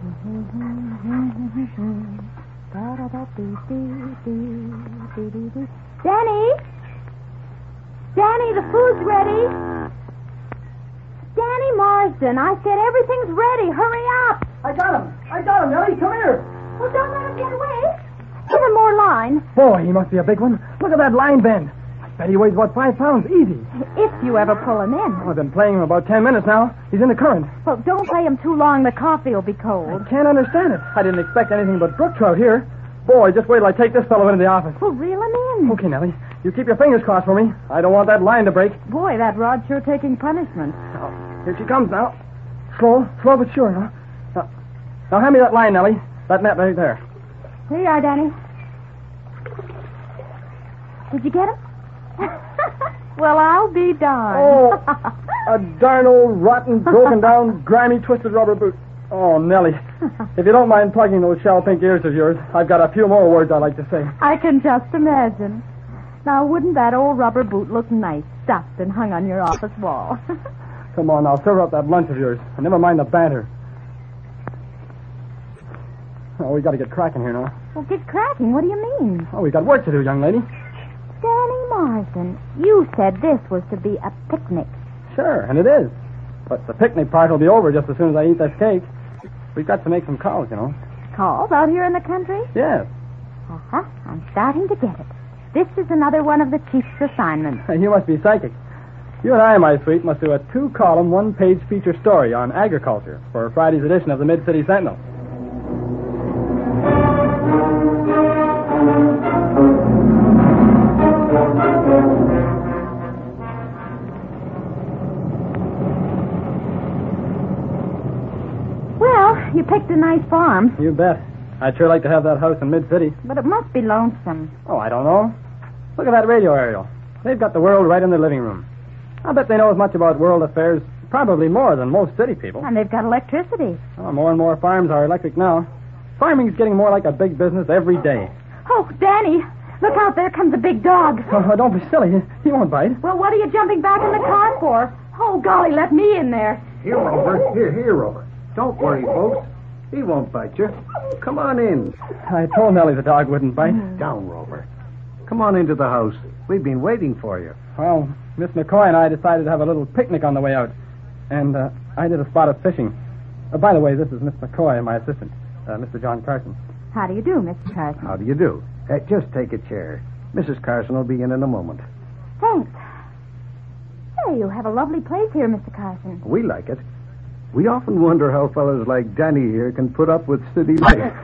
Danny? Danny, the food's ready. Danny Marsden, I said everything's ready. Hurry up. I got him, Nellie. Come here. Well, don't let him get away. Give him more line. Boy, he must be a big one. Look at that line bend. I bet he weighs about 5 pounds, easy. If you ever pull him in. I've been playing him about 10 minutes now. He's in the current. Well, don't play him too long. The coffee will be cold. I can't understand it. I didn't expect anything but brook trout here. Boy, just wait till I take this fellow into the office. Well, reel him in. Okay, Nellie. You keep your fingers crossed for me. I don't want that line to break. Boy, that rod's sure taking punishment. Here she comes now. Slow but sure, huh? Now hand me that line, Nellie. That net right there. Here you are, Danny. Did you get him? Well, I'll be darned. Oh, a darn old, rotten, broken down, grimy, twisted rubber boot. Oh, Nellie, if you don't mind plugging those shell pink ears of yours, I've got a few more words I'd like to say. I can just imagine. Now, wouldn't that old rubber boot look nice, stuffed and hung on your office wall? Come on, now, serve up that lunch of yours, and never mind the banter. Oh, we got to get cracking here now. Well, get cracking? What do you mean? Oh, we got work to do, young lady. Danny Marsden, you said this was to be a picnic. Sure, and it is. But the picnic part will be over just as soon as I eat this cake. We've got to make some calls, you know. Calls out here in the country? Yes. Uh-huh. I'm starting to get it. This is another one of the chief's assignments. You must be psychic. You and I, my sweet, must do a 2-column, 1-page feature story on agriculture for Friday's edition of the Mid-City Sentinel. Well, you picked a nice farm. You bet. I'd sure like to have that house in Mid-City. But it must be lonesome. Oh, I don't know. Look at that radio aerial. They've got the world right in their living room. I bet they know as much about world affairs, probably more than most city people. And they've got electricity. Oh, more and more farms are electric now. Farming's getting more like a big business every day. Oh, Danny, look out. There comes a big dog. Oh, don't be silly. He won't bite. Well, what are you jumping back in the car for? Oh, golly, let me in there. Here, Rover. Here, Rover. Don't worry, folks. He won't bite you. Come on in. I told Nellie the dog wouldn't bite. Down, Rover. Come on into the house. We've been waiting for you. Well, Miss McCoy and I decided to have a little picnic on the way out. And I did a spot of fishing. By the way, this is Miss McCoy, my assistant, Mr. John Carson. How do you do, Mr. Carson? How do you do? Just take a chair. Mrs. Carson will be in a moment. Thanks. Hey, you have a lovely place here, Mr. Carson. We like it. We often wonder how fellows like Danny here can put up with city life.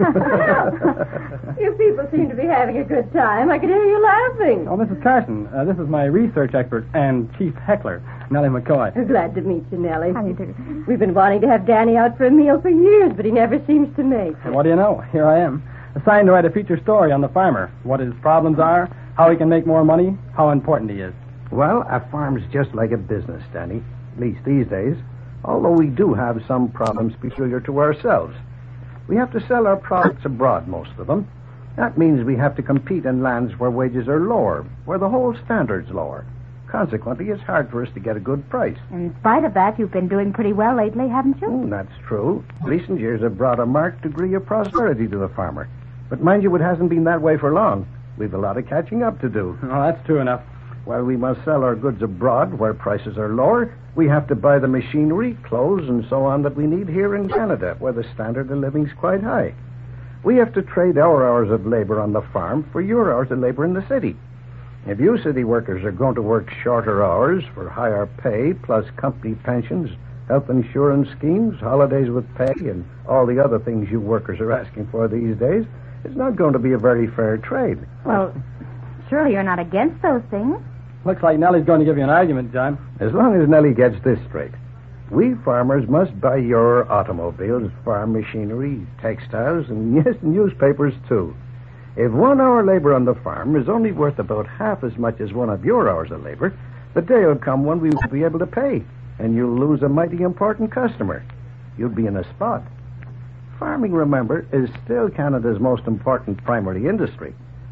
You people seem to be having a good time. I can hear you laughing. Oh, Mrs. Carson, this is my research expert and chief heckler, Nellie McCoy. Glad to meet you, Nellie. How do you do? We've been wanting to have Danny out for a meal for years, but he never seems to make And what do you know? Here I am, assigned to write a feature story on the farmer, what his problems are, how he can make more money, how important he is. Well, a farm's just like a business, Danny. At least these days. Although we do have some problems peculiar to ourselves. We have to sell our products abroad, most of them. That means we have to compete in lands where wages are lower, where the whole standard's lower. Consequently, it's hard for us to get a good price. In spite of that, you've been doing pretty well lately, haven't you? That's true. Recent years have brought a marked degree of prosperity to the farmer. But mind you, it hasn't been that way for long. We've a lot of catching up to do. Oh, that's true enough. While we must sell our goods abroad where prices are lower, we have to buy the machinery, clothes, and so on that we need here in Canada, where the standard of living's quite high. We have to trade our hours of labor on the farm for your hours of labor in the city. If you city workers are going to work shorter hours for higher pay, plus company pensions, health insurance schemes, holidays with pay, and all the other things you workers are asking for these days, it's not going to be a very fair trade. Well, surely you're not against those things. Looks like Nellie's going to give you an argument, John. As long as Nellie gets this straight. We farmers must buy your automobiles, farm machinery, textiles, and yes, newspapers, too. If 1 hour labor on the farm is only worth about half as much as one of your hours of labor, the day will come when we won't be able to pay, and you'll lose a mighty important customer. You'll be in a spot. Farming, remember, is still Canada's most important primary industry.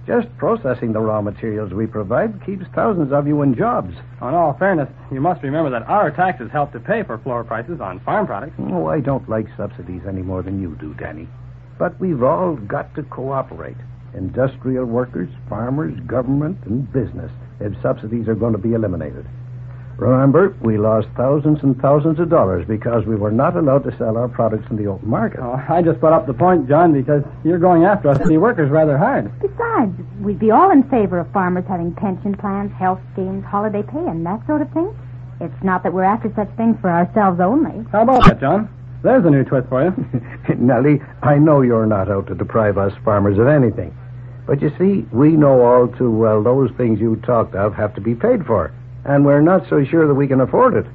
Just processing the raw materials we provide keeps thousands of you in jobs. In all fairness, you must remember that our taxes help to pay for floor prices on farm products. Oh, I don't like subsidies any more than you do, Danny. But we've all got to cooperate. Industrial workers, farmers, government, and business, if subsidies are going to be eliminated. Remember, we lost thousands and thousands of dollars because we were not allowed to sell our products in the open market. Oh, I just brought up the point, John, because you're going after us city workers rather hard. Besides, we'd be all in favor of farmers having pension plans, health schemes, holiday pay, and that sort of thing. It's not that we're after such things for ourselves only. How about that, John? There's a new twist for you. Nellie, I know you're not out to deprive us farmers of anything. But you see, we know all too well those things you talked of have to be paid for. And we're not so sure that we can afford it.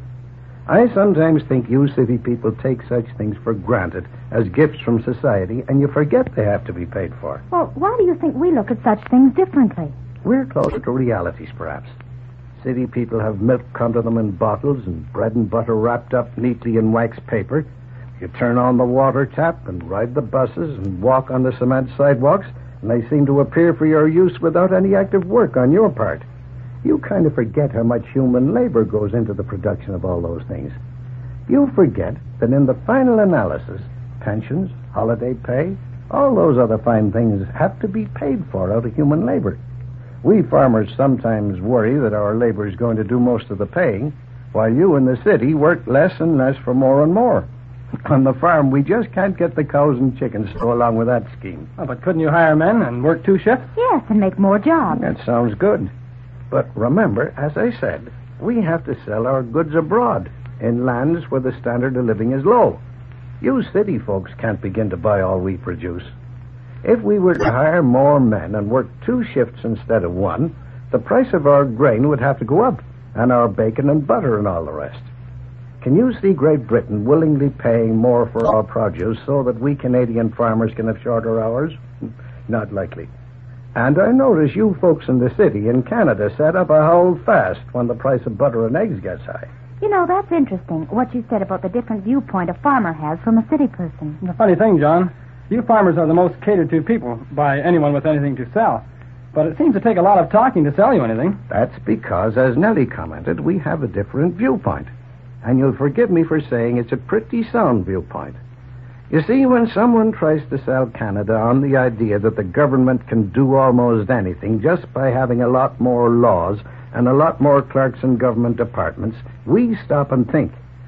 I sometimes think you city people take such things for granted as gifts from society, and you forget they have to be paid for. Well, why do you think we look at such things differently? We're closer to realities, perhaps. City people have milk come to them in bottles and bread and butter wrapped up neatly in wax paper. You turn on the water tap and ride the buses and walk on the cement sidewalks, and they seem to appear for your use without any active work on your part. You kind of forget how much human labor goes into the production of all those things. You forget that in the final analysis, pensions, holiday pay, all those other fine things have to be paid for out of human labor. We farmers sometimes worry that our labor is going to do most of the paying, while you in the city work less and less for more and more. On the farm, we just can't get the cows and chickens to go along with that scheme. Oh, but couldn't you hire men and work 2 shifts? Yes, and make more jobs. That sounds good. But remember, as I said, we have to sell our goods abroad, in lands where the standard of living is low. You city folks can't begin to buy all we produce. If we were to hire more men and work 2 shifts instead of 1, the price of our grain would have to go up, and our bacon and butter and all the rest. Can you see Great Britain willingly paying more for our produce so that we Canadian farmers can have shorter hours? Not likely. And I notice you folks in the city in Canada set up a hold fast when the price of butter and eggs gets high. You know, that's interesting, what you said about the different viewpoint a farmer has from a city person. The funny thing, John, you farmers are the most catered to people by anyone with anything to sell. But it seems to take a lot of talking to sell you anything. That's because, as Nellie commented, we have a different viewpoint. And you'll forgive me for saying it's a pretty sound viewpoint. You see, when someone tries to sell Canada on the idea that the government can do almost anything just by having a lot more laws and a lot more clerks in government departments, we stop and think.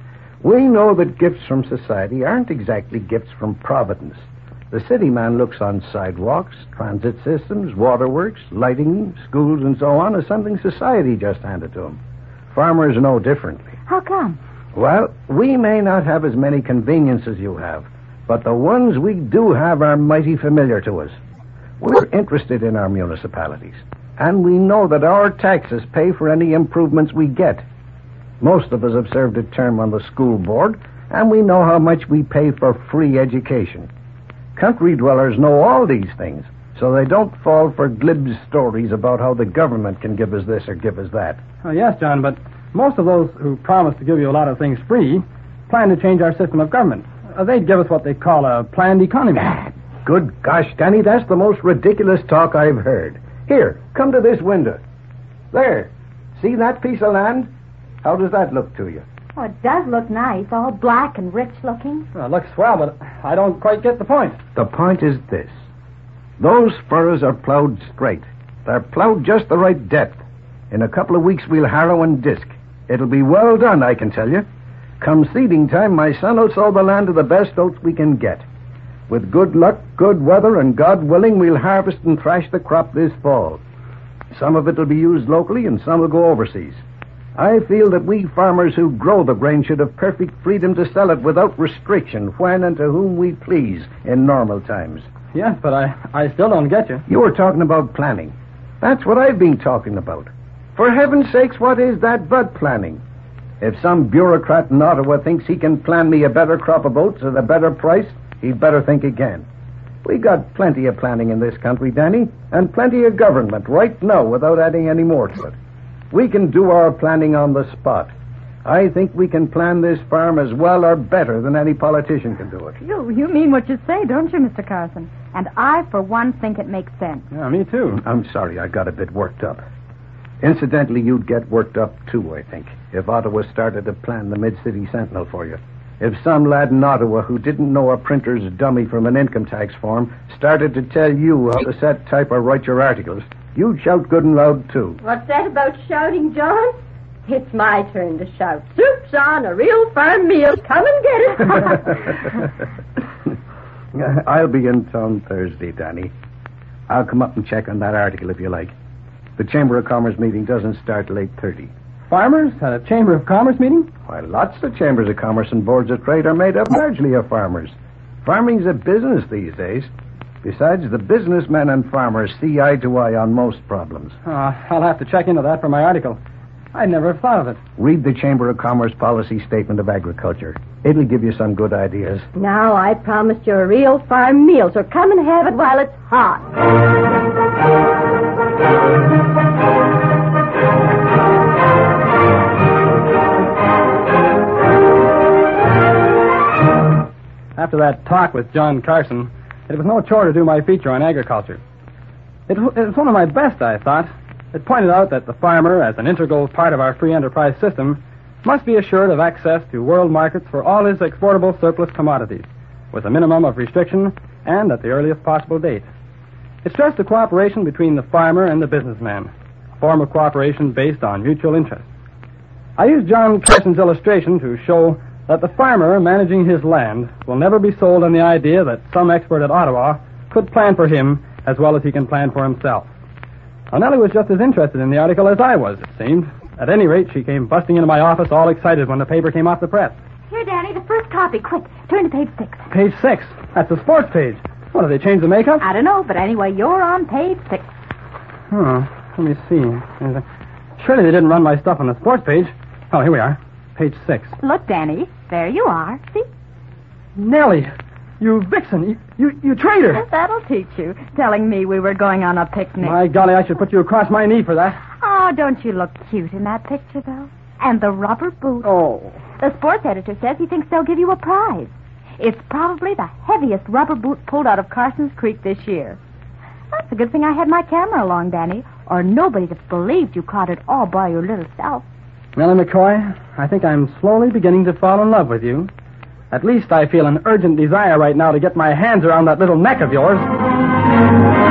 We know that gifts from society aren't exactly gifts from Providence. The city man looks on sidewalks, transit systems, waterworks, lighting, schools, and so on as something society just handed to him. Farmers know differently. How come? Well, we may not have as many conveniences you have, but the ones we do have are mighty familiar to us. We're interested in our municipalities, and we know that our taxes pay for any improvements we get. Most of us have served a term on the school board, and we know how much we pay for free education. Country dwellers know all these things, so they don't fall for glib stories about how the government can give us this or give us that. Oh, yes, John, but most of those who promise to give you a lot of things free plan to change our system of government. They'd give us what they call a planned economy. Good gosh, Danny, that's the most ridiculous talk I've heard. Here, come to this window. There. See that piece of land? How does that look to you? Oh, it does look nice, all black and rich looking. Well, it looks swell, but I don't quite get the point. The point is this. Those furrows are plowed straight. They're plowed just the right depth. In a couple of weeks, we'll harrow and disc. It'll be well done, I can tell you. Come seeding time, my son will sow the land of the best oats we can get. With good luck, good weather, and God willing, we'll harvest and thrash the crop this fall. Some of it will be used locally, and some will go overseas. I feel that we farmers who grow the grain should have perfect freedom to sell it without restriction when and to whom we please in normal times. Yes, but I still don't get you. You were talking about planning. That's what I've been talking about. For heaven's sakes, what is that but planning? If some bureaucrat in Ottawa thinks he can plan me a better crop of oats at a better price, he'd better think again. We got plenty of planning in this country, Danny, and plenty of government right now without adding any more to it. We can do our planning on the spot. I think we can plan this farm as well or better than any politician can do it. You mean what you say, don't you, Mr. Carson? And I, for one, think it makes sense. Yeah, me too. I'm sorry I got a bit worked up. Incidentally, you'd get worked up, too, I think, if Ottawa started to plan the Mid-City Sentinel for you. If some lad in Ottawa who didn't know a printer's dummy from an income tax form started to tell you how to set, type, or write your articles, you'd shout good and loud, too. What's that about shouting, John? It's my turn to shout. Soup's on, a real farm meal. Come and get it. I'll be in town Thursday, Danny. I'll come up and check on that article if you like. The Chamber of Commerce meeting doesn't start till 8:30. Farmers at a Chamber of Commerce meeting? Why, lots of chambers of commerce and boards of trade are made up largely of farmers. Farming's a business these days. Besides, the businessmen and farmers see eye to eye on most problems. I'll have to check into that for my article. I never thought of it. Read the Chamber of Commerce Policy Statement of Agriculture. It'll give you some good ideas. Now, I promised you a real farm meal, so come and have it while it's hot. After that talk with John Carson, it was no chore to do my feature on agriculture. It was one of my best, I thought. It pointed out that the farmer, as an integral part of our free enterprise system, must be assured of access to world markets for all his exportable surplus commodities, with a minimum of restriction and at the earliest possible date. It's just a cooperation between the farmer and the businessman, a form of cooperation based on mutual interest. I used John Carson's illustration to show that the farmer managing his land will never be sold on the idea that some expert at Ottawa could plan for him as well as he can plan for himself. Now, Nellie was just as interested in the article as I was, it seemed. At any rate, she came busting into my office all excited when the paper came off the press. Here, Danny, the first copy. Quick, turn to page 6. Page 6? That's the sports page. What, did they change the makeup? I don't know, but anyway, you're on page 6. Let me see. Surely they didn't run my stuff on the sports page. Oh, here we are. Page 6. Look, Danny, there you are. See? Nellie, you vixen, you traitor. That'll teach you, telling me we were going on a picnic. My golly, I should put you across my knee for that. Oh, don't you look cute in that picture, though? And the rubber boots. Oh. The sports editor says he thinks they'll give you a prize. It's probably the heaviest rubber boot pulled out of Carson's Creek this year. That's a good thing I had my camera along, Danny, or nobody'd have believed you caught it all by your little self. Nellie McCoy, I think I'm slowly beginning to fall in love with you. At least I feel an urgent desire right now to get my hands around that little neck of yours.